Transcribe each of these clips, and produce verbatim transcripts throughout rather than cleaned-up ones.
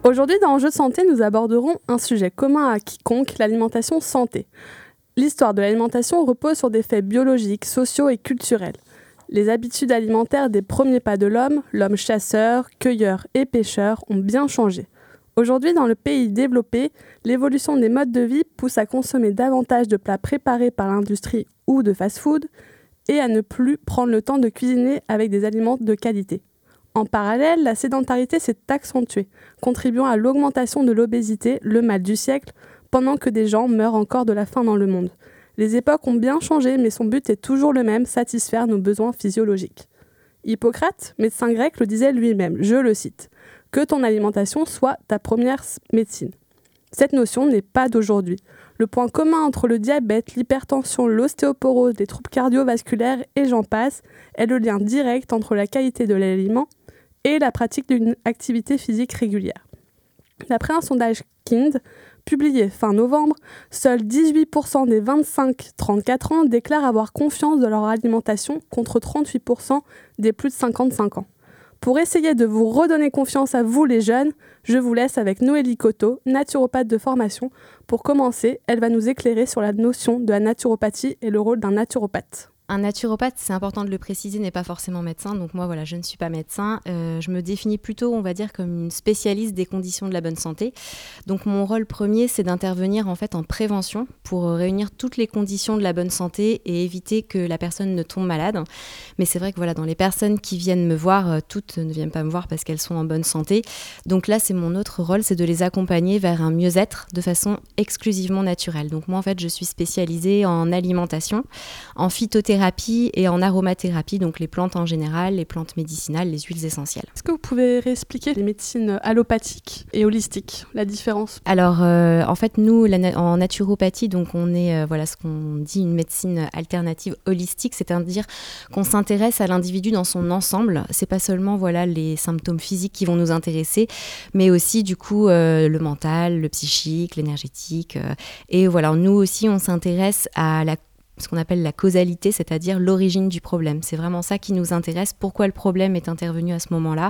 Aujourd'hui, dans Enjeux de santé, nous aborderons un sujet commun à quiconque, l'alimentation santé. L'histoire de l'alimentation repose sur des faits biologiques, sociaux et culturels. Les habitudes alimentaires des premiers pas de l'homme, l'homme chasseur, cueilleur et pêcheur, ont bien changé. Aujourd'hui, dans le pays développé, l'évolution des modes de vie pousse à consommer davantage de plats préparés par l'industrie ou de fast-food et à ne plus prendre le temps de cuisiner avec des aliments de qualité. En parallèle, la sédentarité s'est accentuée, contribuant à l'augmentation de l'obésité, le mal du siècle, pendant que des gens meurent encore de la faim dans le monde. Les époques ont bien changé, mais son but est toujours le même, satisfaire nos besoins physiologiques. Hippocrate, médecin grec, le disait lui-même, je le cite, « Que ton alimentation soit ta première médecine ». Cette notion n'est pas d'aujourd'hui. Le point commun entre le diabète, l'hypertension, l'ostéoporose, les troubles cardiovasculaires et j'en passe est le lien direct entre la qualité de l'aliment et la pratique d'une activité physique régulière. D'après un sondage Kind, publié fin novembre, seuls dix-huit pour cent des vingt-cinq à trente-quatre ans déclarent avoir confiance dans leur alimentation contre trente-huit pour cent des plus de cinquante-cinq ans. Pour essayer de vous redonner confiance à vous les jeunes, je vous laisse avec Noélie Coteau, naturopathe de formation. Pour commencer, elle va nous éclairer sur la notion de la naturopathie et le rôle d'un naturopathe. Un naturopathe, c'est important de le préciser, n'est pas forcément médecin. Donc moi, voilà, je ne suis pas médecin. Euh, je me définis plutôt, on va dire, comme une spécialiste des conditions de la bonne santé. Donc mon rôle premier, c'est d'intervenir en fait en prévention pour réunir toutes les conditions de la bonne santé et éviter que la personne ne tombe malade. Mais c'est vrai que voilà, dans les personnes qui viennent me voir, toutes ne viennent pas me voir parce qu'elles sont en bonne santé. Donc là, c'est mon autre rôle, c'est de les accompagner vers un mieux-être de façon exclusivement naturelle. Donc moi, en fait, je suis spécialisée en alimentation, en phytothérapie et en aromathérapie, donc les plantes en général, les plantes médicinales, les huiles essentielles. Est-ce que vous pouvez réexpliquer les médecines allopathiques et holistiques, la différence ? Alors, euh, en fait, nous, la na- en naturopathie, donc on est, euh, voilà, ce qu'on dit une médecine alternative holistique, c'est-à-dire qu'on s'intéresse à l'individu dans son ensemble. C'est pas seulement, voilà, les symptômes physiques qui vont nous intéresser, mais aussi, du coup, euh, le mental, le psychique, l'énergétique. Euh, et voilà, nous aussi, on s'intéresse à la ce qu'on appelle la causalité, c'est-à-dire l'origine du problème. C'est vraiment ça qui nous intéresse, pourquoi le problème est intervenu à ce moment-là.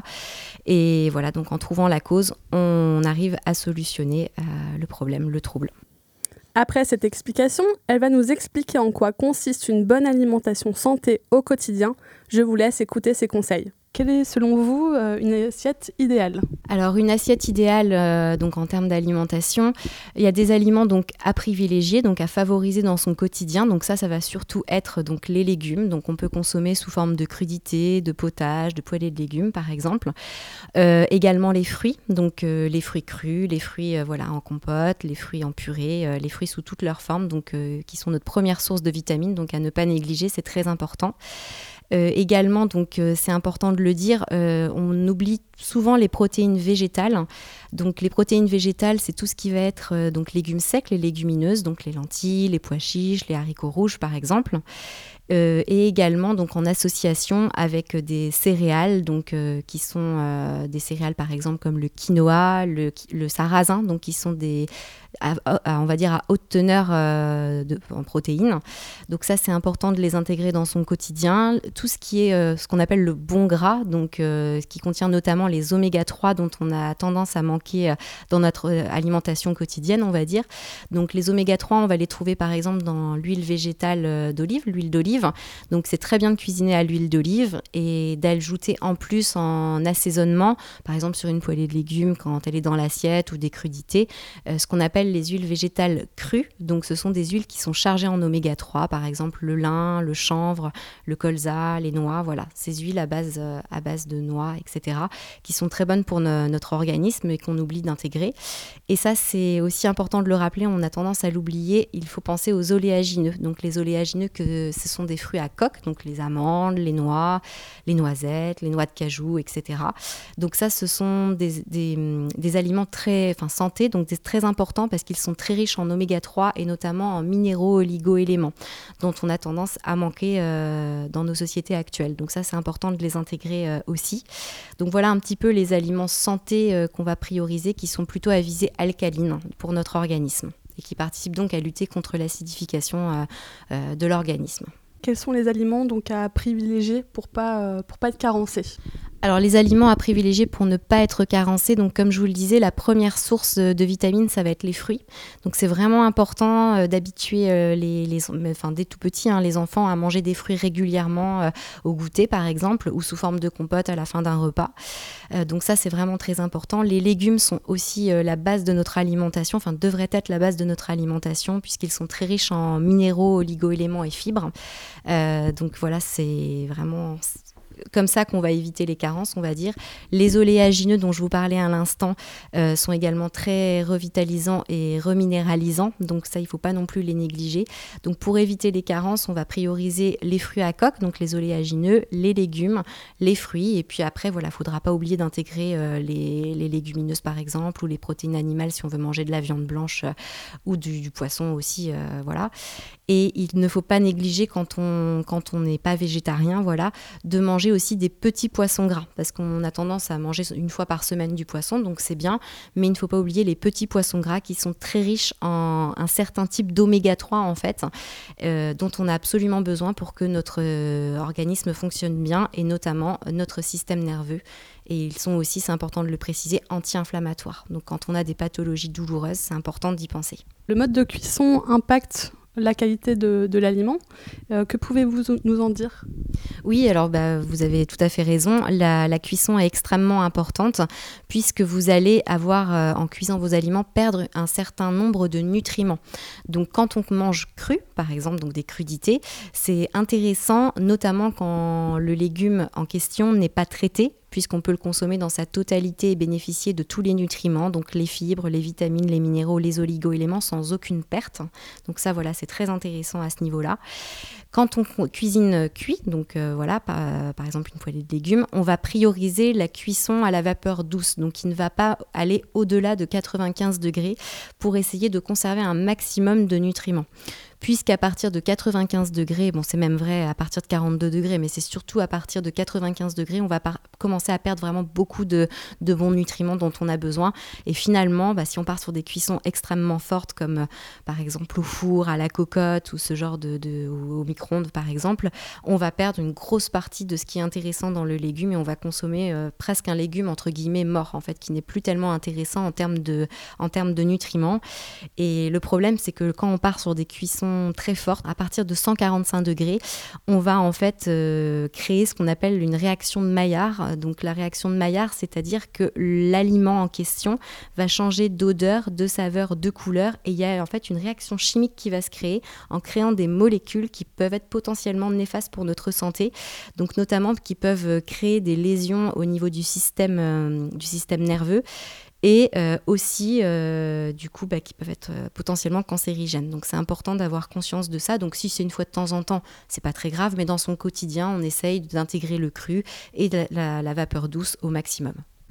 Et voilà, donc en trouvant la cause, on arrive à solutionner euh, le problème, le trouble. Après cette explication, elle va nous expliquer en quoi consiste une bonne alimentation santé au quotidien. Je vous laisse écouter ses conseils. Quelle est, selon vous, euh, une assiette idéale ? Alors, une assiette idéale, euh, donc en termes d'alimentation, il y a des aliments donc à privilégier, donc à favoriser dans son quotidien. Donc ça, ça va surtout être donc les légumes. Donc on peut consommer sous forme de crudités, de potage, de poêlée de légumes, par exemple. Euh, également les fruits, donc euh, les fruits crus, les fruits euh, voilà en compote, les fruits en purée, euh, les fruits sous toutes leurs formes, donc euh, qui sont notre première source de vitamines. Donc à ne pas négliger, c'est très important. Euh, également, donc euh, c'est important de le dire, euh, on oublie souvent les protéines végétales. Donc les protéines végétales, c'est tout ce qui va être euh, donc légumes secs, les légumineuses, donc les lentilles, les pois chiches, les haricots rouges par exemple. Euh, et également donc en association avec des céréales, donc euh, qui sont euh, des céréales par exemple comme le quinoa, le, le sarrasin, donc qui sont des à, à, on va dire à haute teneur euh, de, en protéines. Donc ça c'est important de les intégrer dans son quotidien. Tout ce qui est euh, ce qu'on appelle le bon gras, donc euh, qui contient notamment les oméga trois dont on a tendance à manquer euh, dans notre euh, alimentation quotidienne, on va dire. Donc les oméga trois, on va les trouver par exemple dans l'huile végétale euh, d'olive, l'huile d'olive. Donc c'est très bien de cuisiner à l'huile d'olive et d'ajouter en plus en assaisonnement, par exemple sur une poêlée de légumes quand elle est dans l'assiette ou des crudités, euh, ce qu'on appelle les huiles végétales crues. Donc ce sont des huiles qui sont chargées en oméga trois, par exemple le lin, le chanvre, le colza, les noix, voilà, ces huiles à base, euh, à base de noix, et cetera, qui sont très bonnes pour no- notre organisme et qu'on oublie d'intégrer. Et ça, c'est aussi important de le rappeler, on a tendance à l'oublier, il faut penser aux oléagineux. Donc les oléagineux, que ce sont des fruits à coque, donc les amandes, les noix, les noisettes, les noix de cajou, et cetera. Donc ça, ce sont des, des, des aliments très, enfin santé, donc des, très importants parce qu'ils sont très riches en oméga trois et notamment en minéraux oligo-éléments dont on a tendance à manquer euh, dans nos sociétés actuelles. Donc ça, c'est important de les intégrer euh, aussi. Donc voilà un petit peu les aliments santé euh, qu'on va prioriser, qui sont plutôt à visée alcaline pour notre organisme et qui participent donc à lutter contre l'acidification euh, euh, de l'organisme. Quels sont les aliments donc à privilégier pour pas, euh, pour pas être carencé ? Alors les aliments à privilégier pour ne pas être carencés, donc comme je vous le disais, la première source de vitamines, ça va être les fruits. Donc c'est vraiment important euh, d'habituer euh, les, les, enfin, dès tout petits, hein, les enfants à manger des fruits régulièrement euh, au goûter par exemple, ou sous forme de compote à la fin d'un repas. Euh, donc ça c'est vraiment très important. Les légumes sont aussi euh, la base de notre alimentation, enfin devraient être la base de notre alimentation puisqu'ils sont très riches en minéraux, oligo-éléments et fibres. Euh, donc voilà, c'est vraiment... comme ça qu'on va éviter les carences, on va dire. Les oléagineux dont je vous parlais à l'instant euh, sont également très revitalisants et reminéralisants, donc ça, il ne faut pas non plus les négliger. Donc pour éviter les carences, on va prioriser les fruits à coque, donc les oléagineux, les légumes, les fruits, et puis après, voilà, il ne faudra pas oublier d'intégrer euh, les, les légumineuses par exemple, ou les protéines animales si on veut manger de la viande blanche euh, ou du, du poisson aussi, euh, voilà. Et il ne faut pas négliger quand on quand on n'est pas végétarien, voilà, de manger aussi des petits poissons gras, parce qu'on a tendance à manger une fois par semaine du poisson, donc c'est bien, mais il ne faut pas oublier les petits poissons gras qui sont très riches en un certain type d'oméga trois en fait, euh, dont on a absolument besoin pour que notre euh, organisme fonctionne bien, et notamment notre système nerveux. Et ils sont aussi, c'est important de le préciser, anti-inflammatoires. Donc quand on a des pathologies douloureuses, c'est important d'y penser. Le mode de cuisson impacte la qualité de, de l'aliment. Euh, que pouvez-vous nous en dire ? Oui, alors bah, vous avez tout à fait raison. La, la cuisson est extrêmement importante puisque vous allez avoir, euh, en cuisant vos aliments, perdre un certain nombre de nutriments. Donc quand on mange cru, par exemple, donc des crudités, c'est intéressant, notamment quand le légume en question n'est pas traité, puisqu'on peut le consommer dans sa totalité et bénéficier de tous les nutriments, donc les fibres, les vitamines, les minéraux, les oligo-éléments sans aucune perte. Donc ça, voilà, c'est très intéressant à ce niveau-là. Quand on cuisine cuit, donc euh, voilà, par, par exemple une poêlée de légumes, on va prioriser la cuisson à la vapeur douce, donc qui ne va pas aller au-delà de quatre-vingt-quinze degrés pour essayer de conserver un maximum de nutriments. Puisqu'à partir de quatre-vingt-quinze degrés, bon c'est même vrai à partir de quarante-deux degrés, mais c'est surtout à partir de quatre-vingt-quinze degrés, on va par- commencer à perdre vraiment beaucoup de, de bons nutriments dont on a besoin. Et finalement, bah, si on part sur des cuissons extrêmement fortes, comme euh, par exemple au four, à la cocotte ou ce genre de, de au micro-ondes par exemple, on va perdre une grosse partie de ce qui est intéressant dans le légume et on va consommer euh, presque un légume entre guillemets mort en fait, qui n'est plus tellement intéressant en termes de, en termes de nutriments. Et le problème, c'est que quand on part sur des cuissons très fortes, à partir de cent quarante-cinq degrés, on va en fait euh, créer ce qu'on appelle une réaction de Maillard. Donc la réaction de Maillard, c'est-à-dire que l'aliment en question va changer d'odeur, de saveur, de couleur, et il y a en fait une réaction chimique qui va se créer en créant des molécules qui peuvent être potentiellement néfastes pour notre santé, donc notamment qui peuvent créer des lésions au niveau du système, euh, du système nerveux, et euh, aussi euh, du coup bah, qui peuvent être euh, potentiellement cancérigènes. Donc c'est important d'avoir conscience de ça. Donc si c'est une fois de temps en temps, c'est pas très grave, mais dans son quotidien, on essaye d'intégrer le cru et de la, la vapeur douce au maximum.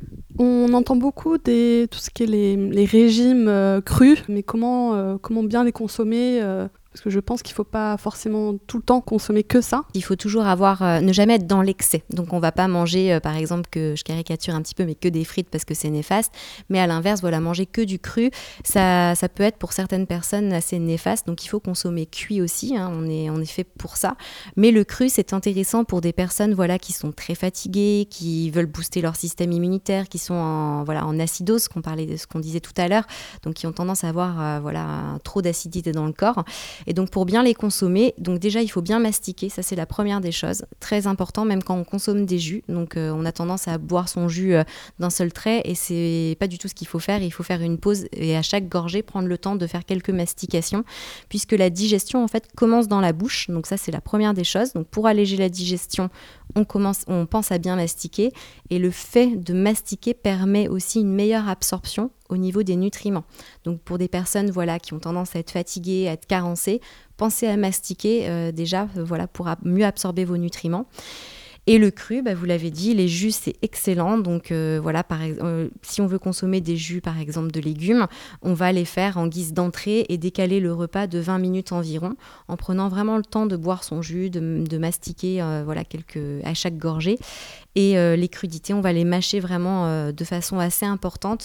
On entend beaucoup des, tout ce qui est les, les régimes euh, crus, mais comment, euh, comment bien les consommer euh Parce que je pense qu'il ne faut pas forcément tout le temps consommer que ça. Il faut toujours avoir, euh, ne jamais être dans l'excès. Donc on ne va pas manger, euh, par exemple, que je caricature un petit peu, mais que des frites parce que c'est néfaste. Mais à l'inverse, voilà, manger que du cru, ça, ça peut être pour certaines personnes assez néfaste. Donc il faut consommer cuit aussi, hein, on est, on est fait pour ça. Mais le cru, c'est intéressant pour des personnes voilà, qui sont très fatiguées, qui veulent booster leur système immunitaire, qui sont en, voilà, en acidose, qu'on parlait de ce qu'on disait tout à l'heure, donc qui ont tendance à avoir euh, voilà, trop d'acidité dans le corps. Et donc pour bien les consommer, donc déjà il faut bien mastiquer, ça c'est la première des choses, très important même quand on consomme des jus. Donc euh, on a tendance à boire son jus euh, d'un seul trait et c'est pas du tout ce qu'il faut faire. Il faut faire une pause et à chaque gorgée prendre le temps de faire quelques mastications puisque la digestion en fait commence dans la bouche. Donc ça c'est la première des choses. Donc pour alléger la digestion, on commence, on pense à bien mastiquer et le fait de mastiquer permet aussi une meilleure absorption au niveau des nutriments. Donc pour des personnes voilà, qui ont tendance à être fatiguées, à être carencées, pensez à mastiquer euh, déjà euh, voilà, pour a- mieux absorber vos nutriments. Et le cru, bah, vous l'avez dit, les jus, c'est excellent. Donc euh, voilà, par, euh, si on veut consommer des jus, par exemple, de légumes, on va les faire en guise d'entrée et décaler le repas de vingt minutes environ, en prenant vraiment le temps de boire son jus, de, de mastiquer euh, voilà, quelques, à chaque gorgée. Et euh, les crudités, on va les mâcher vraiment euh, de façon assez importante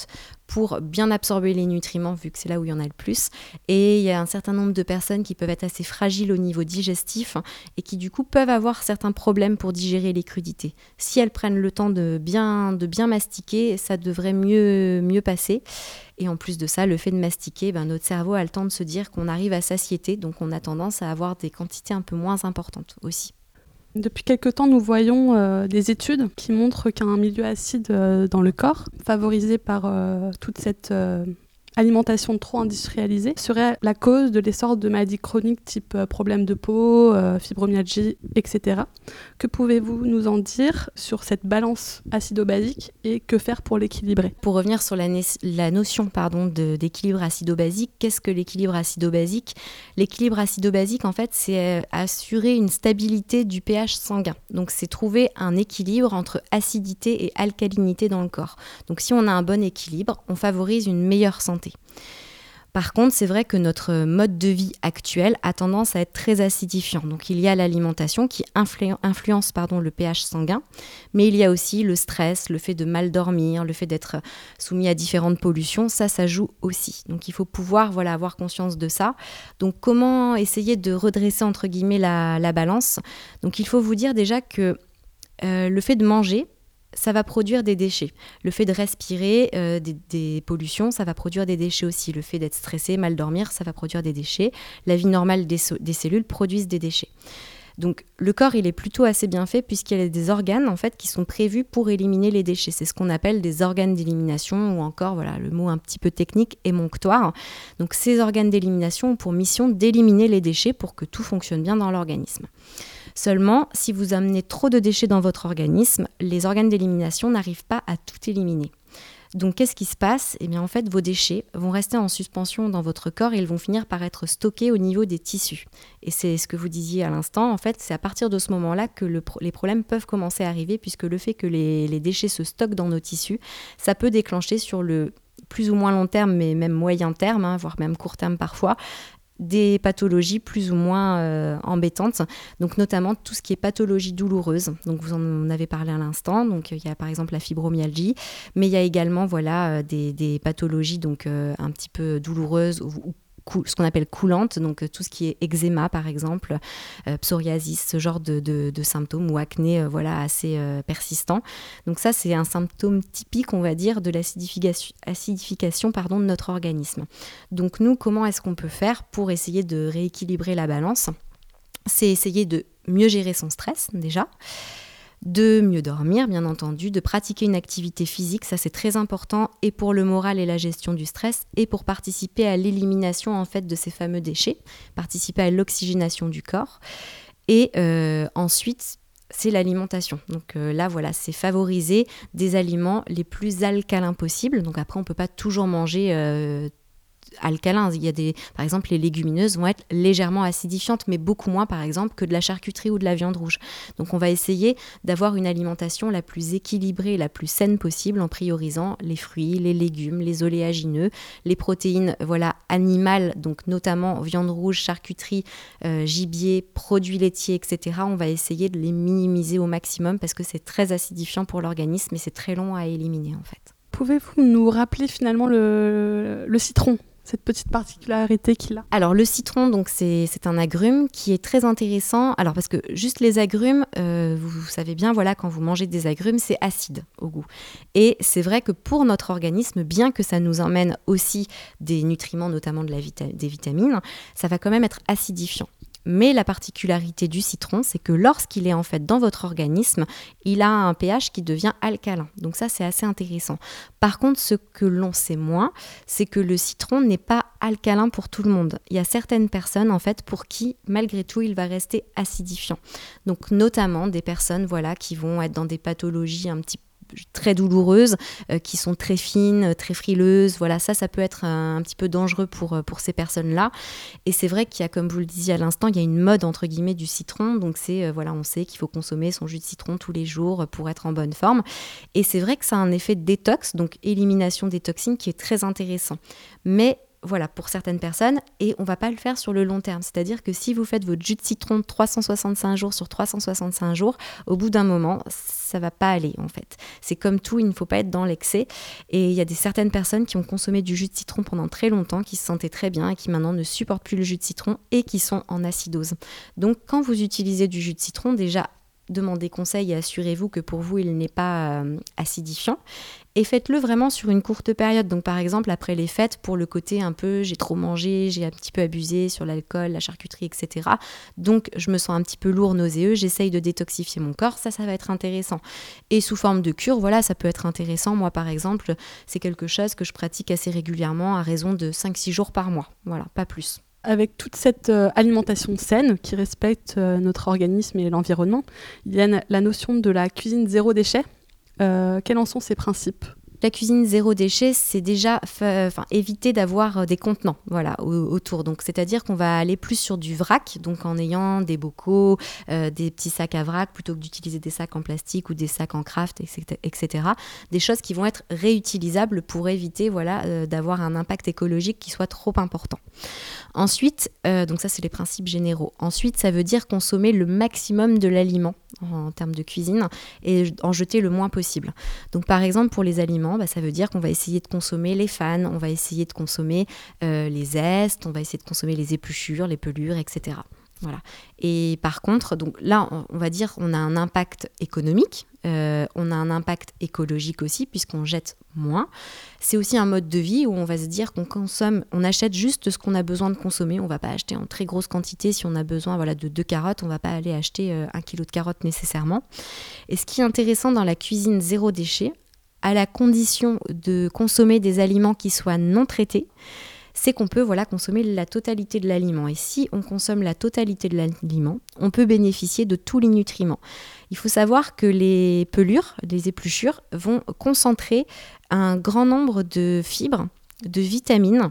pour bien absorber les nutriments, vu que c'est là où il y en a le plus. Et il y a un certain nombre de personnes qui peuvent être assez fragiles au niveau digestif et qui du coup peuvent avoir certains problèmes pour digérer les crudités. Si elles prennent le temps de bien, de bien mastiquer, ça devrait mieux, mieux passer. Et en plus de ça, le fait de mastiquer, ben, notre cerveau a le temps de se dire qu'on arrive à satiété, donc on a tendance à avoir des quantités un peu moins importantes aussi. Depuis quelque temps, nous voyons euh, des études qui montrent qu'un milieu acide euh, dans le corps, favorisé par euh, toute cette euh, alimentation trop industrialisée, serait la cause de l'essor de maladies chroniques type euh, problèmes de peau, euh, fibromyalgie, et cetera. Que pouvez-vous nous en dire sur cette balance acido-basique et que faire pour l'équilibrer ? Pour revenir sur la, ne- la notion pardon, de, d'équilibre acido-basique, qu'est-ce que l'équilibre acido-basique ? L'équilibre acido-basique, en fait, c'est euh, assurer une stabilité du pH sanguin. Donc, c'est trouver un équilibre entre acidité et alcalinité dans le corps. Donc, si on a un bon équilibre, on favorise une meilleure santé. Par contre, c'est vrai que notre mode de vie actuel a tendance à être très acidifiant. Donc, il y a l'alimentation qui influ- influence pardon, le pH sanguin, mais il y a aussi le stress, le fait de mal dormir, le fait d'être soumis à différentes pollutions. Ça, ça joue aussi. Donc, il faut pouvoir voilà, avoir conscience de ça. Donc, comment essayer de redresser, entre guillemets, la, la balance ? Donc, il faut vous dire déjà que euh, le fait de manger, ça va produire des déchets. Le fait de respirer euh, des, des pollutions, ça va produire des déchets aussi. Le fait d'être stressé, mal dormir, ça va produire des déchets. La vie normale des, so- des cellules produisent des déchets. Donc le corps, il est plutôt assez bien fait puisqu'il y a des organes en fait, qui sont prévus pour éliminer les déchets. C'est ce qu'on appelle des organes d'élimination ou encore, voilà, le mot un petit peu technique, émonctoire. Donc ces organes d'élimination ont pour mission d'éliminer les déchets pour que tout fonctionne bien dans l'organisme. Seulement, si vous amenez trop de déchets dans votre organisme, les organes d'élimination n'arrivent pas à tout éliminer. Donc, qu'est-ce qui se passe ? Eh bien, en fait, vos déchets vont rester en suspension dans votre corps et ils vont finir par être stockés au niveau des tissus. Et c'est ce que vous disiez à l'instant, en fait, c'est à partir de ce moment-là que le pro- les problèmes peuvent commencer à arriver puisque le fait que les, les déchets se stockent dans nos tissus, ça peut déclencher sur le plus ou moins long terme, mais même moyen terme, hein, voire même court terme parfois, des pathologies plus ou moins euh, embêtantes, donc notamment tout ce qui est pathologie douloureuse. Donc vous en avez parlé à l'instant, donc il y a par exemple la fibromyalgie, mais il y a également voilà, euh, des, des pathologies donc, euh, un petit peu douloureuses ou, ou cou- ce qu'on appelle coulantes, donc euh, tout ce qui est eczéma par exemple, euh, psoriasis, ce genre de, de, de symptômes ou acné euh, voilà, assez euh, persistant. Donc ça c'est un symptôme typique on va dire de l'acidification acidification, pardon, de notre organisme. Donc nous comment est-ce qu'on peut faire pour essayer de rééquilibrer la balance ? C'est essayer de mieux gérer son stress déjà, de mieux dormir, bien entendu, de pratiquer une activité physique, ça c'est très important, et pour le moral et la gestion du stress, et pour participer à l'élimination en fait de ces fameux déchets, participer à l'oxygénation du corps. Et euh, ensuite, c'est l'alimentation. Donc euh, là, voilà, c'est favoriser des aliments les plus alcalins possibles. Donc après, on ne peut pas toujours manger euh, alcalins. Il y a des, par exemple, les légumineuses vont être légèrement acidifiantes, mais beaucoup moins, par exemple, que de la charcuterie ou de la viande rouge. Donc, on va essayer d'avoir une alimentation la plus équilibrée et la plus saine possible en priorisant les fruits, les légumes, les oléagineux, les protéines, voilà, animales, donc notamment viande rouge, charcuterie, euh, gibier, produits laitiers, et cetera. On va essayer de les minimiser au maximum parce que c'est très acidifiant pour l'organisme et c'est très long à éliminer, en fait. Pouvez-vous nous rappeler finalement le, le citron ? Cette petite particularité qu'il a. Alors le citron, donc c'est, c'est un agrume qui est très intéressant. Alors parce que juste les agrumes, euh, vous, vous savez bien, voilà, quand vous mangez des agrumes, c'est acide au goût. Et c'est vrai que pour notre organisme, bien que ça nous emmène aussi des nutriments, notamment de la vita- des vitamines, ça va quand même être acidifiant. Mais la particularité du citron, c'est que lorsqu'il est en fait dans votre organisme, il a un pH qui devient alcalin. Donc ça, c'est assez intéressant. Par contre, ce que l'on sait moins, c'est que le citron n'est pas alcalin pour tout le monde. Il y a certaines personnes en fait pour qui, malgré tout, il va rester acidifiant. Donc notamment des personnes voilà, qui vont être dans des pathologies un petit peu très douloureuses, euh, qui sont très fines, très frileuses. Voilà, ça, ça peut être un, un petit peu dangereux pour, pour ces personnes-là. Et c'est vrai qu'il y a, comme vous le disiez à l'instant, il y a une mode, entre guillemets, du citron. Donc, c'est, euh, voilà, on sait qu'il faut consommer son jus de citron tous les jours pour être en bonne forme. Et c'est vrai que ça a un effet de détox, donc élimination des toxines, qui est très intéressant. Mais voilà, pour certaines personnes, et on ne va pas le faire sur le long terme. C'est-à-dire que si vous faites votre jus de citron trois cent soixante-cinq jours sur trois cent soixante-cinq jours, au bout d'un moment, ça ne va pas aller en fait. C'est comme tout, il ne faut pas être dans l'excès. Et il y a des certaines personnes qui ont consommé du jus de citron pendant très longtemps, qui se sentaient très bien et qui maintenant ne supportent plus le jus de citron et qui sont en acidose. Donc quand vous utilisez du jus de citron, déjà, demandez conseil et assurez-vous que pour vous, il n'est pas euh, acidifiant. Et faites-le vraiment sur une courte période. Donc par exemple, après les fêtes, pour le côté un peu, j'ai trop mangé, j'ai un petit peu abusé sur l'alcool, la charcuterie, et cetera. Donc je me sens un petit peu lourd, nauséeux, j'essaye de détoxifier mon corps. Ça, ça va être intéressant. Et sous forme de cure, voilà, ça peut être intéressant. Moi, par exemple, c'est quelque chose que je pratique assez régulièrement à raison de cinq six jours par mois. Voilà, pas plus. Avec toute cette euh, alimentation saine qui respecte euh, notre organisme et l'environnement, il y a na- la notion de la cuisine zéro déchet. Euh, quels en sont ses principes ? La cuisine zéro déchet, c'est déjà fa- enfin, éviter d'avoir des contenants voilà, au- autour. Donc, c'est-à-dire qu'on va aller plus sur du vrac, donc en ayant des bocaux, euh, des petits sacs à vrac, plutôt que d'utiliser des sacs en plastique ou des sacs en craft, et cetera. Des choses qui vont être réutilisables pour éviter voilà, euh, d'avoir un impact écologique qui soit trop important. Ensuite, euh, donc ça c'est les principes généraux. Ensuite, ça veut dire consommer le maximum de l'aliment en, en termes de cuisine et en jeter le moins possible. Donc par exemple pour les aliments, bah, ça veut dire qu'on va essayer de consommer les fans, on va essayer de consommer euh, les zestes, on va essayer de consommer les épluchures, les pelures, et cetera. Voilà. Et par contre, donc là, on va dire qu'on a un impact économique, euh, on a un impact écologique aussi, puisqu'on jette moins. C'est aussi un mode de vie où on va se dire qu'on consomme, on achète juste ce qu'on a besoin de consommer. On ne va pas acheter en très grosse quantité. Si on a besoin voilà, de deux carottes, on ne va pas aller acheter euh, un kilo de carottes nécessairement. Et ce qui est intéressant dans la cuisine zéro déchet, à la condition de consommer des aliments qui soient non traités, c'est qu'on peut voilà, consommer la totalité de l'aliment. Et si on consomme la totalité de l'aliment, on peut bénéficier de tous les nutriments. Il faut savoir que les pelures, les épluchures, vont concentrer un grand nombre de fibres, de vitamines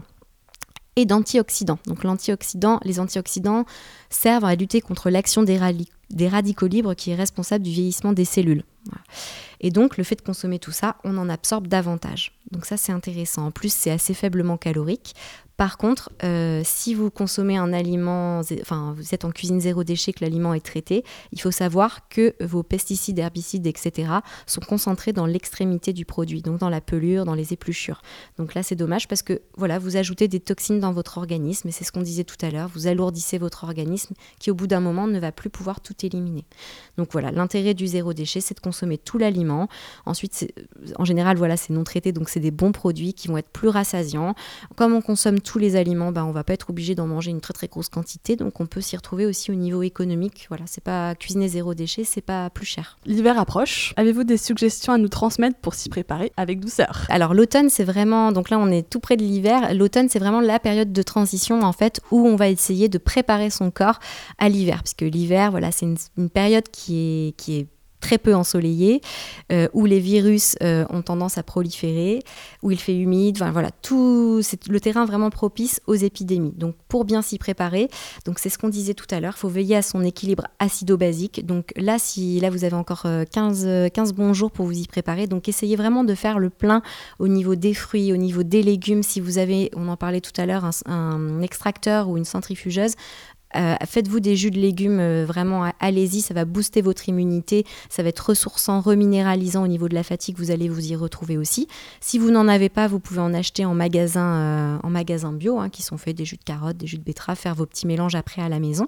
et d'antioxydants. Donc l'antioxydant, les antioxydants servent à lutter contre l'action des, rali- des radicaux libres qui est responsable du vieillissement des cellules. Voilà. Et donc, le fait de consommer tout ça, on en absorbe davantage. Donc ça, c'est intéressant. En plus, c'est assez faiblement calorique. Par contre, euh, si vous consommez un aliment, enfin, vous êtes en cuisine zéro déchet, que l'aliment est traité, il faut savoir que vos pesticides, herbicides, et cetera sont concentrés dans l'extrémité du produit, donc dans la pelure, dans les épluchures. Donc là, c'est dommage parce que voilà, vous ajoutez des toxines dans votre organisme, et c'est ce qu'on disait tout à l'heure, vous alourdissez votre organisme qui, au bout d'un moment, ne va plus pouvoir tout éliminer. Donc voilà, l'intérêt du zéro déchet, c'est de consommer tout l'aliment. Ensuite, c'est, en général, voilà, c'est non traité, donc c'est des bons produits qui vont être plus rassasiants. Comme on consomme tous les aliments, ben, on ne va pas être obligé d'en manger une très très grosse quantité, donc on peut s'y retrouver aussi au niveau économique. Voilà, c'est pas cuisiner zéro déchet, c'est pas plus cher. L'hiver approche. Avez-vous des suggestions à nous transmettre pour s'y préparer avec douceur ? Alors l'automne, c'est vraiment, donc là on est tout près de l'hiver, l'automne c'est vraiment la période de transition en fait où on va essayer de préparer son corps à l'hiver, parce que l'hiver, voilà, c'est une, une période qui est, qui est très peu ensoleillé, euh, où les virus euh, ont tendance à proliférer, où il fait humide, enfin, voilà, tout, c'est le terrain vraiment propice aux épidémies. Donc pour bien s'y préparer, donc c'est ce qu'on disait tout à l'heure, il faut veiller à son équilibre acido-basique. Donc là, si là vous avez encore quinze, quinze bons jours pour vous y préparer, donc essayez vraiment de faire le plein au niveau des fruits, au niveau des légumes. Si vous avez, on en parlait tout à l'heure, un, un extracteur ou une centrifugeuse, Euh, faites-vous des jus de légumes, euh, vraiment allez-y, ça va booster votre immunité, ça va être ressourçant, reminéralisant au niveau de la fatigue, vous allez vous y retrouver aussi. Si vous n'en avez pas, vous pouvez en acheter en magasin, euh, en magasin bio, hein, qui sont faits des jus de carottes, des jus de betterave, faire vos petits mélanges après à la maison.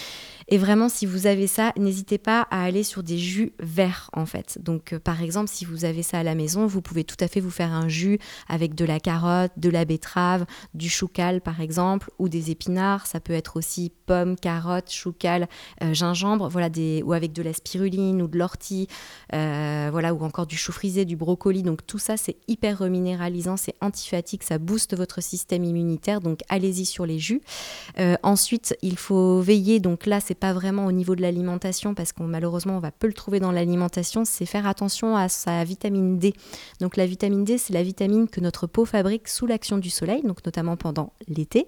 Et vraiment, si vous avez ça, n'hésitez pas à aller sur des jus verts, en fait. Donc, euh, par exemple, si vous avez ça à la maison, vous pouvez tout à fait vous faire un jus avec de la carotte, de la betterave, du choucal, par exemple, ou des épinards. Ça peut être aussi pommes, carottes, choucal, euh, gingembre, voilà, des, ou avec de la spiruline ou de l'ortie, euh, voilà, ou encore du chou frisé, du brocoli. Donc, tout ça, c'est hyper reminéralisant, c'est antifatigue, ça booste votre système immunitaire. Donc, allez-y sur les jus. Euh, ensuite, il faut veiller, donc là, c'est pas vraiment au niveau de l'alimentation parce qu'on malheureusement on va peu le trouver dans l'alimentation, c'est faire attention à sa vitamine D. Donc la vitamine D, c'est la vitamine que notre peau fabrique sous l'action du soleil, donc notamment pendant l'été.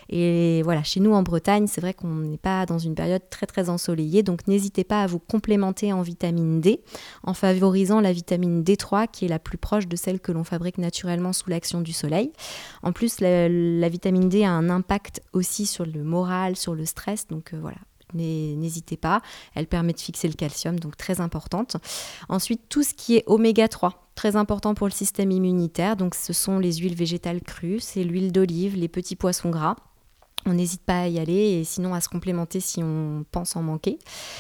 Et voilà, chez nous en Bretagne, c'est vrai qu'on n'est pas dans une période très très ensoleillée, donc n'hésitez pas à vous complémenter en vitamine D en favorisant la vitamine D trois qui est la plus proche de celle que l'on fabrique naturellement sous l'action du soleil. En plus, la, la vitamine D a un impact aussi sur le moral, sur le stress, donc euh, voilà. N'hésitez pas, elle permet de fixer le calcium, donc très importante. Ensuite, tout ce qui est oméga trois, très important pour le système immunitaire, donc ce sont les huiles végétales crues, c'est l'huile d'olive, les petits poissons gras. On n'hésite pas à y aller et sinon à se complémenter si on pense en manquer.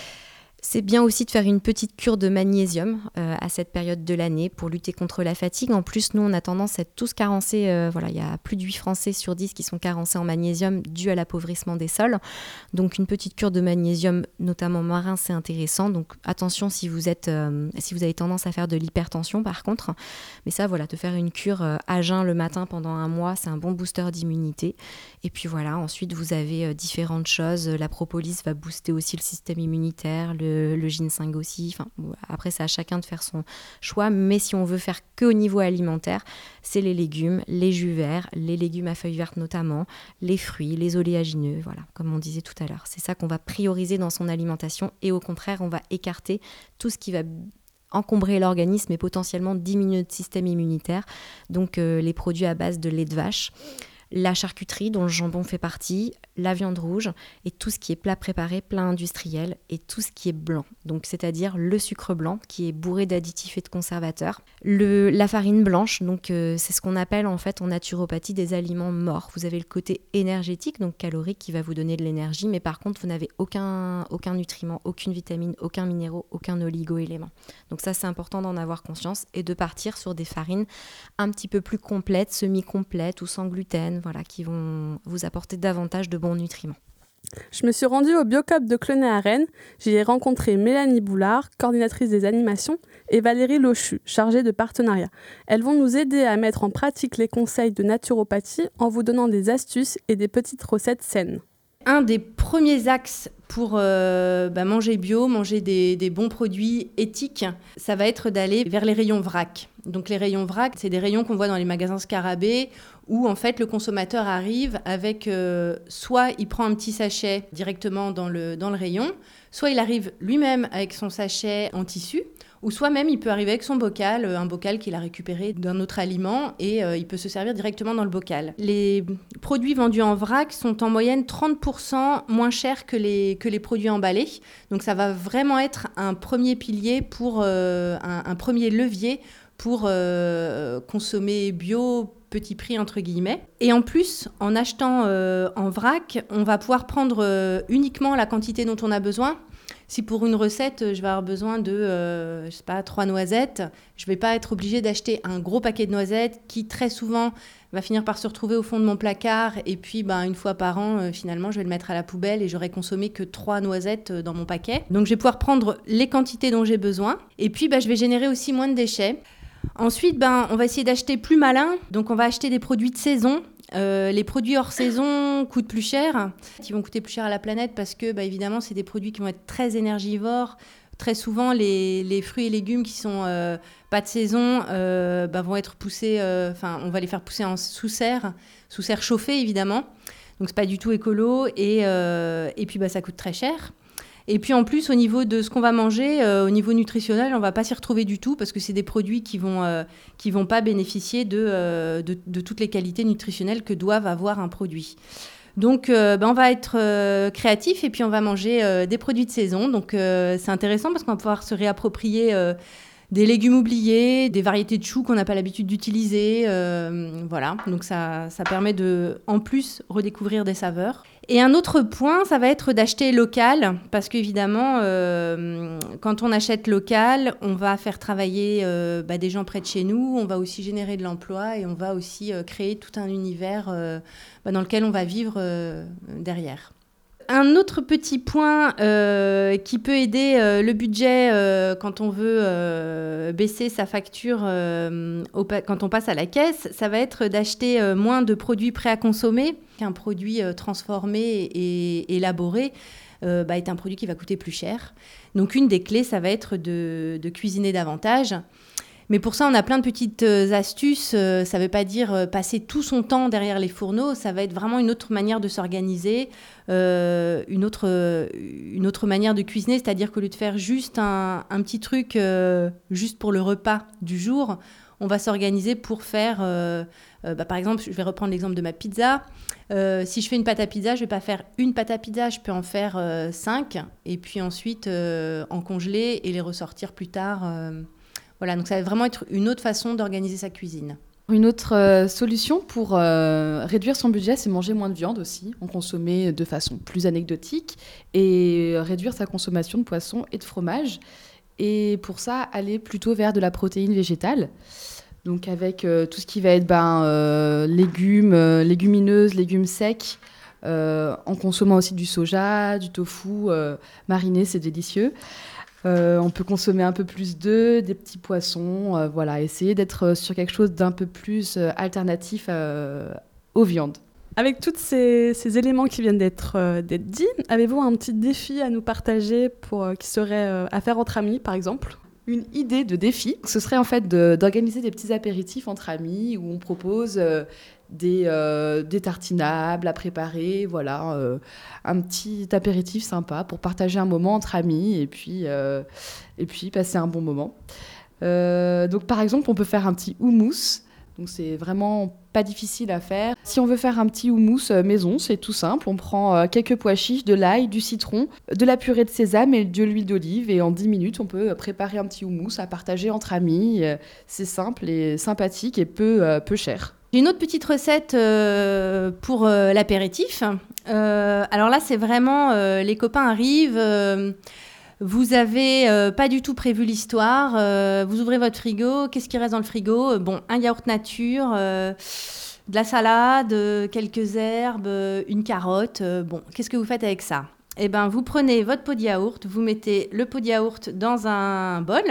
C'est bien aussi de faire une petite cure de magnésium euh, à cette période de l'année pour lutter contre la fatigue. En plus, nous, on a tendance à être tous carencés. Euh, voilà, il y a plus de huit Français sur dix qui sont carencés en magnésium dû à l'appauvrissement des sols. Donc, une petite cure de magnésium, notamment marin, c'est intéressant. Donc, attention si vous, êtes, euh, si vous avez tendance à faire de l'hypertension, par contre. Mais ça, voilà, de faire une cure euh, à jeun le matin pendant un mois, c'est un bon booster d'immunité. Et puis voilà, ensuite, vous avez euh, différentes choses. La propolis va booster aussi le système immunitaire, le Le, le ginseng aussi, enfin, après c'est à chacun de faire son choix, mais si on veut faire que au niveau alimentaire, c'est les légumes, les jus verts, les légumes à feuilles vertes notamment, les fruits, les oléagineux, voilà, comme on disait tout à l'heure. C'est ça qu'on va prioriser dans son alimentation et au contraire, on va écarter tout ce qui va encombrer l'organisme et potentiellement diminuer notre système immunitaire, donc euh, les produits à base de lait de vache, la charcuterie dont le jambon fait partie, la viande rouge et tout ce qui est plat préparé, plat industriel et tout ce qui est blanc, donc c'est-à-dire le sucre blanc qui est bourré d'additifs et de conservateurs, le, la farine blanche, donc euh, c'est ce qu'on appelle en fait en naturopathie des aliments morts. Vous avez le côté énergétique, donc calorique qui va vous donner de l'énergie, mais par contre vous n'avez aucun, aucun nutriment, aucune vitamine, aucun minéraux, aucun oligo-élément. Donc ça c'est important d'en avoir conscience et de partir sur des farines un petit peu plus complètes, semi-complètes ou sans gluten, voilà, qui vont vous apporter davantage de bons nutriments. Je me suis rendue au Biocop de Clenay à Rennes. J'y ai rencontré Mélanie Boulard, coordinatrice des animations, et Valérie Lochu, chargée de partenariat. Elles vont nous aider à mettre en pratique les conseils de naturopathie en vous donnant des astuces et des petites recettes saines. Un des premiers axes pour euh, bah, manger bio, manger des, des bons produits éthiques, ça va être d'aller vers les rayons vrac. Donc les rayons vrac, c'est des rayons qu'on voit dans les magasins Scarabée où en fait le consommateur arrive avec euh, soit il prend un petit sachet directement dans le, dans le rayon, soit il arrive lui-même avec son sachet en tissu, ou soit même il peut arriver avec son bocal, un bocal qu'il a récupéré d'un autre aliment et euh, il peut se servir directement dans le bocal. Les produits vendus en vrac sont en moyenne trente pour cent moins chers que les, que les produits emballés. Donc ça va vraiment être un premier pilier, pour, euh, un, un premier levier pour euh, consommer bio, petit prix entre guillemets. Et en plus, en achetant euh, en vrac, on va pouvoir prendre euh, uniquement la quantité dont on a besoin. Si pour une recette, je vais avoir besoin de, euh, je sais pas, trois noisettes, je ne vais pas être obligée d'acheter un gros paquet de noisettes qui, très souvent, va finir par se retrouver au fond de mon placard. Et puis, ben, une fois par an, euh, finalement, je vais le mettre à la poubelle et j'aurai consommé que trois noisettes dans mon paquet. Donc, je vais pouvoir prendre les quantités dont j'ai besoin. Et puis, ben, je vais générer aussi moins de déchets. Ensuite, ben, on va essayer d'acheter plus malin. Donc, on va acheter des produits de saison. Euh, les produits hors saison coûtent plus cher, qui vont coûter plus cher à la planète parce que, bah, évidemment, c'est des produits qui vont être très énergivores. Très souvent, les, les fruits et légumes qui sont euh, pas de saison euh, bah, vont être poussés, enfin, euh, on va les faire pousser en sous serre, sous serre chauffée, évidemment. Donc, c'est pas du tout écolo et, euh, et puis, bah, ça coûte très cher. Et puis en plus, au niveau de ce qu'on va manger, euh, au niveau nutritionnel, on ne va pas s'y retrouver du tout parce que c'est des produits qui ne vont, euh, qui vont pas bénéficier de, euh, de, de toutes les qualités nutritionnelles que doivent avoir un produit. Donc, euh, ben on va être euh, créatif et puis on va manger euh, des produits de saison. Donc, euh, c'est intéressant parce qu'on va pouvoir se réapproprier euh, des légumes oubliés, des variétés de choux qu'on n'a pas l'habitude d'utiliser. Euh, voilà, donc ça, ça permet de, en plus, redécouvrir des saveurs. Et un autre point, ça va être d'acheter local, parce qu'évidemment, euh, quand on achète local, on va faire travailler euh, bah, des gens près de chez nous, on va aussi générer de l'emploi et on va aussi euh, créer tout un univers euh, bah, dans lequel on va vivre euh, derrière. Un autre petit point euh, qui peut aider euh, le budget euh, quand on veut euh, baisser sa facture euh, au pa- quand on passe à la caisse, ça va être d'acheter euh, moins de produits prêts à consommer qu'un produit euh, transformé et élaboré euh, bah, est un produit qui va coûter plus cher. Donc une des clés, ça va être de, de cuisiner davantage. Mais pour ça, on a plein de petites astuces. Euh, ça ne veut pas dire euh, passer tout son temps derrière les fourneaux. Ça va être vraiment une autre manière de s'organiser, euh, une, autre, euh, une autre manière de cuisiner. C'est-à-dire qu'au lieu de faire juste un, un petit truc euh, juste pour le repas du jour, on va s'organiser pour faire... Euh, euh, bah, par exemple, je vais reprendre l'exemple de ma pizza. Euh, si je fais une pâte à pizza, je ne vais pas faire une pâte à pizza. Je peux en faire euh, cinq. Et puis ensuite, euh, en congeler et les ressortir plus tard. Euh, Voilà, donc ça va vraiment être une autre façon d'organiser sa cuisine. Une autre euh, solution pour euh, réduire son budget, c'est manger moins de viande aussi, en consommer de façon plus anecdotique et réduire sa consommation de poisson et de fromage. Et pour ça, aller plutôt vers de la protéine végétale. Donc avec euh, tout ce qui va être ben, euh, légumes, euh, légumineuses, légumes secs, euh, en consommant aussi du soja, du tofu euh, mariné, c'est délicieux. Euh, on peut consommer un peu plus d'œufs, des petits poissons, euh, voilà, essayer d'être sur quelque chose d'un peu plus euh, alternatif euh, aux viandes. Avec tous ces, ces éléments qui viennent d'être, euh, d'être dits, avez-vous un petit défi à nous partager pour, euh, qui serait euh, à faire entre amis, par exemple ? Une idée de défi, ce serait en fait de, d'organiser des petits apéritifs entre amis où on propose euh, des, euh, des tartinables à préparer, voilà, euh, un petit apéritif sympa pour partager un moment entre amis et puis, euh, et puis passer un bon moment. Euh, donc par exemple, on peut faire un petit houmous. Donc c'est vraiment pas difficile à faire. Si on veut faire un petit houmous maison, c'est tout simple. On prend quelques pois chiches, de l'ail, du citron, de la purée de sésame et de l'huile d'olive. Et en dix minutes, on peut préparer un petit houmous à partager entre amis. C'est simple et sympathique et peu, peu cher. J'ai une autre petite recette euh, pour euh, l'apéritif. Euh, alors là, c'est vraiment euh, les copains arrivent... Euh, Vous avez euh, pas du tout prévu l'histoire, euh, vous ouvrez votre frigo, qu'est-ce qui reste dans le frigo ? Bon, un yaourt nature, euh, de la salade, euh, quelques herbes, euh, une carotte. Euh, bon, qu'est-ce que vous faites avec ça ? Eh bien, vous prenez votre pot de yaourt, vous mettez le pot de yaourt dans un bol,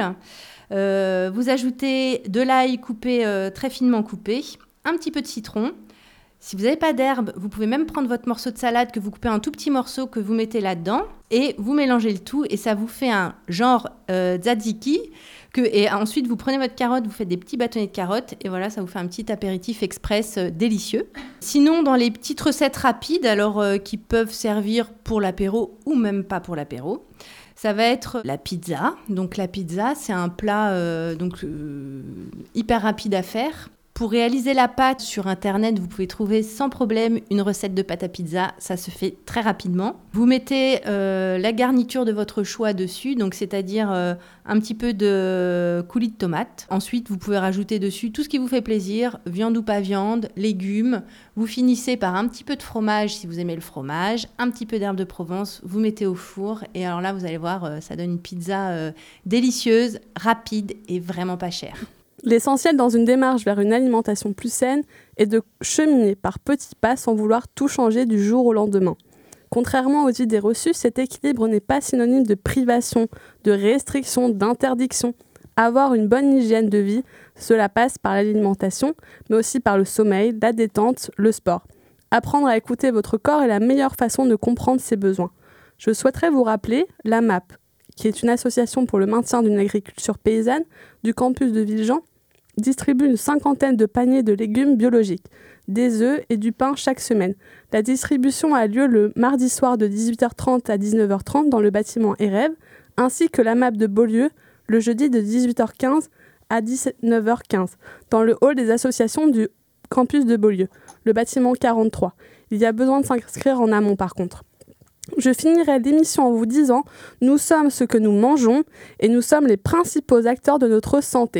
euh, vous ajoutez de l'ail coupé, euh, très finement coupé, un petit peu de citron. Si vous n'avez pas d'herbe, vous pouvez même prendre votre morceau de salade que vous coupez en tout petits morceaux que vous mettez là-dedans et vous mélangez le tout et ça vous fait un genre euh, tzatziki. Que, et ensuite, vous prenez votre carotte, vous faites des petits bâtonnets de carottes et voilà, ça vous fait un petit apéritif express euh, délicieux. Sinon, dans les petites recettes rapides, alors euh, qui peuvent servir pour l'apéro ou même pas pour l'apéro, ça va être la pizza. Donc la pizza, c'est un plat euh, donc, euh, hyper rapide à faire. Pour réaliser la pâte sur Internet, vous pouvez trouver sans problème une recette de pâte à pizza. Ça se fait très rapidement. Vous mettez euh, la garniture de votre choix dessus, donc c'est-à-dire euh, un petit peu de coulis de tomate. Ensuite, vous pouvez rajouter dessus tout ce qui vous fait plaisir, viande ou pas viande, légumes. Vous finissez par un petit peu de fromage si vous aimez le fromage, un petit peu d'herbe de Provence. Vous mettez au four et alors là, vous allez voir, euh, ça donne une pizza euh, délicieuse, rapide et vraiment pas chère. L'essentiel dans une démarche vers une alimentation plus saine est de cheminer par petits pas sans vouloir tout changer du jour au lendemain. Contrairement aux idées reçues, cet équilibre n'est pas synonyme de privation, de restriction, d'interdiction. Avoir une bonne hygiène de vie, cela passe par l'alimentation, mais aussi par le sommeil, la détente, le sport. Apprendre à écouter votre corps est la meilleure façon de comprendre ses besoins. Je souhaiterais vous rappeler la M A P, qui est une association pour le maintien d'une agriculture paysanne du campus de Villejean, distribue une cinquantaine de paniers de légumes biologiques, des œufs et du pain chaque semaine. La distribution a lieu le mardi soir de dix-huit heures trente à dix-neuf heures trente dans le bâtiment Erève, ainsi que la M A P de Beaulieu le jeudi de dix-huit heures quinze à dix-neuf heures quinze dans le hall des associations du campus de Beaulieu, le bâtiment quarante-trois. Il y a besoin de s'inscrire en amont par contre. Je finirai l'émission en vous disant « Nous sommes ce que nous mangeons et nous sommes les principaux acteurs de notre santé ».